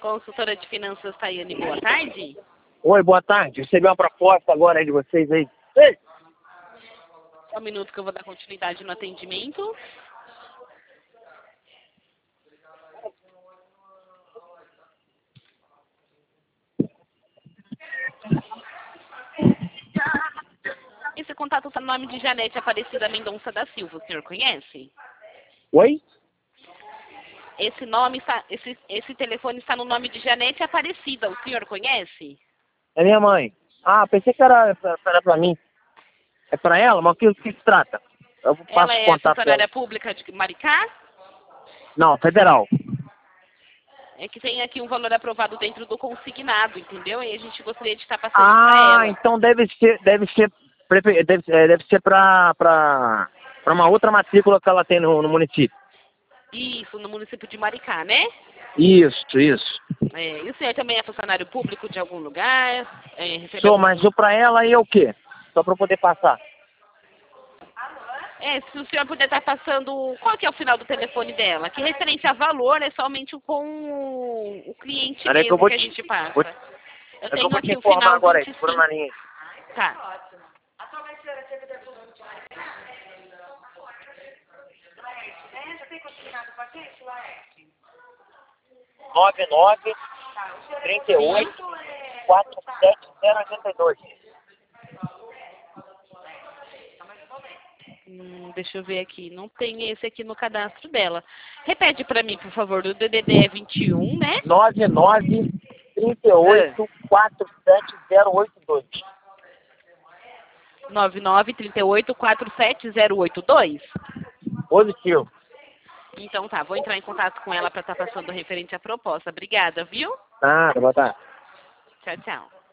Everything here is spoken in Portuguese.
Consultora de Finanças, Tayane, boa tarde. Oi, boa tarde. Recebi uma proposta agora aí de vocês aí. Ei! Só um minuto que eu vou dar continuidade no atendimento. Esse contato está no nome de Janete Aparecida Mendonça da Silva. O senhor conhece? Oi? Esse telefone está no nome de Janete Aparecida. O senhor conhece? É minha mãe. Ah, pensei que era pra mim. É pra ela? Mas o que se trata? Eu passo Ela o é contato funcionária dela. pública de Maricá? Não, federal. É que tem aqui um valor aprovado dentro do consignado, entendeu? E a gente gostaria de estar passando para ela. Então deve ser pra uma outra matrícula que ela tem no município. Isso, no município de Maricá, né? Isso. E o senhor também é funcionário público de algum lugar? Sou, mas o pra ela aí é o quê? Só pra eu poder passar. Se o senhor puder estar passando, qual que é o final do telefone dela? Que referente a valor é somente com o cliente Peraí que eu mesmo vou que a gente passa. Eu É que eu tenho vou te aqui o informar final agora aí, 25. segura na linha. Tá. Laerte. 99 38 47082. Deixa eu ver aqui. Não tem esse aqui no cadastro dela. Repete para mim, por favor. O DDD é 21, né? 99 38 47082. 9938-47082? Positivo. Então tá, vou entrar em contato com ela para estar passando referente à proposta. Obrigada, viu? Boa tarde. Tchau, tchau.